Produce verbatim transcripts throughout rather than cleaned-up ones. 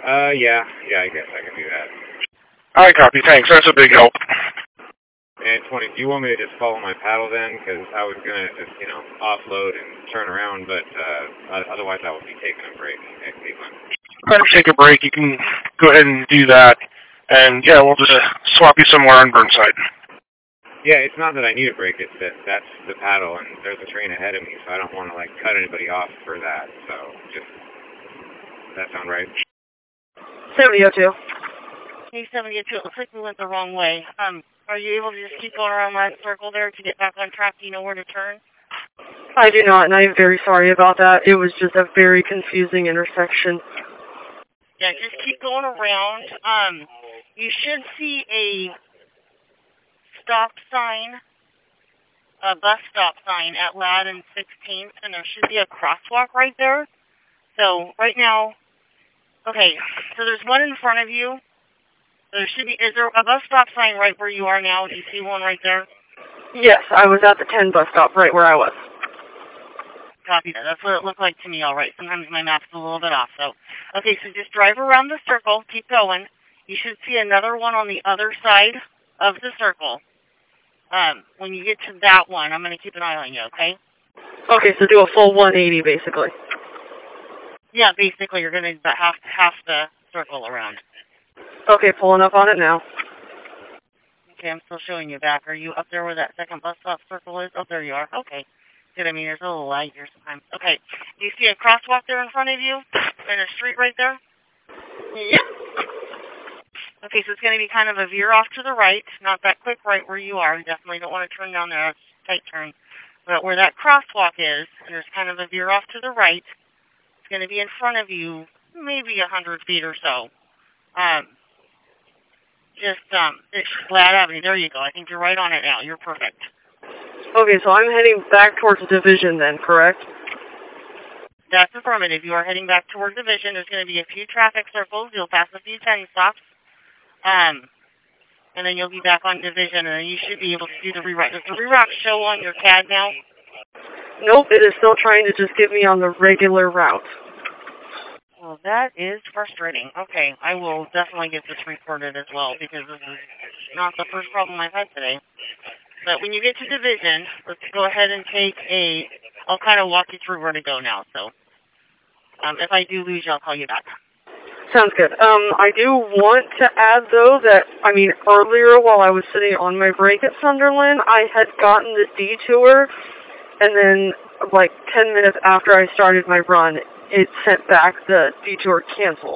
Uh, yeah, yeah, I guess I can do that. I copy, thanks. That's a big help. And twenty, do you want me to just follow my paddle then? Because I was going to just, you know, offload and turn around, but uh, otherwise I would be taking a break at Cleveland. Better take a break. You can go ahead and do that. And, yeah, we'll just uh, swap you somewhere on Burnside. Yeah, it's not that I need a break. It's that that's the paddle, and there's a train ahead of me, so I don't want to, like, cut anybody off for that. So just, does that sound right? seventy oh two. Hey, seventy oh two, it looks like we went the wrong way. Um, are you able to just keep going around that circle there to get back on track? Do you know where to turn? I do not, and I am very sorry about that. It was just a very confusing intersection. Yeah, just keep going around. Um, you should see a stop sign, a bus stop sign at Ladd and sixteenth, and there should be a crosswalk right there. So, right now, okay, so there's one in front of you. There should be, is there a bus stop sign right where you are now? Do you see one right there? Yes, I was at the ten bus stop right where I was. Copy that. That's what it looked like to me, all right. Sometimes my map's a little bit off, so. Okay, so just drive around the circle. Keep going. You should see another one on the other side of the circle. Um, when you get to that one, I'm going to keep an eye on you, okay? Okay, so do a full one eighty, basically. Yeah, basically, you're going to half, half the circle around. Okay, pulling up on it now. Okay, I'm still showing you back. Are you up there where that second bus stop circle is? Oh, there you are. Okay. Good. I mean, there's a little light here sometimes. Okay. Do you see a crosswalk there in front of you? And a street right there? Yep. Okay, so it's going to be kind of a veer off to the right. Not that quick right where you are. You definitely don't want to turn down there. That's a tight turn. But where that crosswalk is, there's kind of a veer off to the right. It's going to be in front of you, maybe a hundred feet or so. Um... Just, um, it's Ladd Avenue. There you go. I think you're right on it now. You're perfect. Okay, so I'm heading back towards Division then, correct? That's affirmative. You are heading back towards Division. There's going to be a few traffic circles. You'll pass a few ten stops. Um, and then you'll be back on Division, and then you should be able to do the reroute. Does the reroute show on your C A D now? Nope, it is still trying to just get me on the regular route. Well, that is frustrating. Okay, I will definitely get this reported as well, because this is not the first problem I've had today. But when you get to Division, let's go ahead and take a... I'll kind of walk you through where to go now, so... Um, if I do lose you, I'll call you back. Sounds good. Um, I do want to add, though, that, I mean, earlier while I was sitting on my break at Sunderland, I had gotten the detour, and then, like, ten minutes after I started my run, it sent back the detour cancel.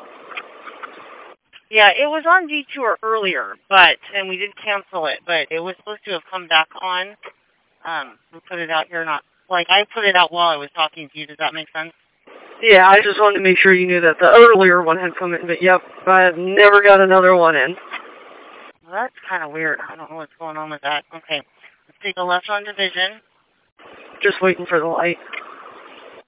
Yeah, it was on detour earlier, but, and we did cancel it, but it was supposed to have come back on. Um, we put it out here, not, like, I put it out while I was talking to you. Does that make sense? Yeah, I just wanted to make sure you knew that the earlier one had come in, but yep, I've never got another one in. Well, that's kind of weird. I don't know what's going on with that. Okay, let's take a left on Division. Just waiting for the light.